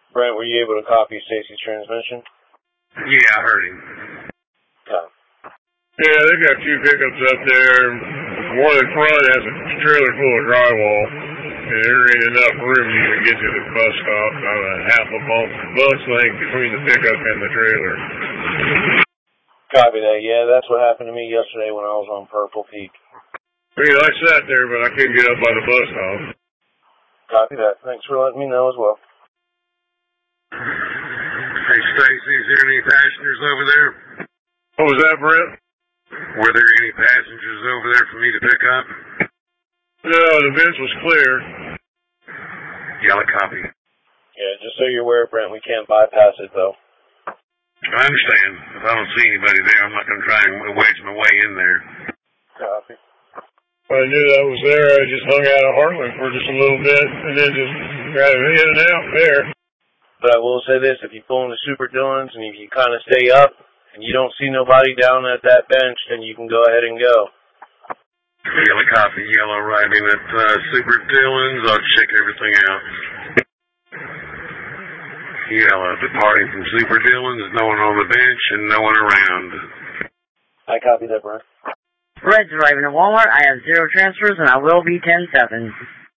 Brent, were you able to copy Stacy's transmission? Yeah, I heard him. Okay. Yeah, they got two pickups up there. One in front has a trailer full of drywall, and there ain't enough room to even get to the bus stop. About a half a bus length between the pickup and the trailer. Copy that. Yeah, that's what happened to me yesterday when I was on Purple Peak. I mean, I sat there, but I couldn't get up by the bus stop. Copy that. Thanks for letting me know as well. Hey, Stacy, is there any passengers over there? What was that, Brent? Were there any passengers over there for me to pick up? No, the bench was clear. Yellow copy. Yeah, just so you're aware, Brent, we can't bypass it, though. I understand. If I don't see anybody there, I'm not going to try and wedge my way in there. Copy. When I knew I was there, I just hung out of Heartland for just a little bit, and then just got in and out there. But I will say this, if you pull into Super Dillon's and if you kind of stay up and you don't see nobody down at that bench, then you can go ahead and go. Yellow copy, yellow arriving at Super Dillon's. I'll check everything out. Yellow departing from Super Dillon's, no one on the bench and no one around. I copy that, Brian. Red's arriving at Walmart. I have 0 transfers and I will be 10-7.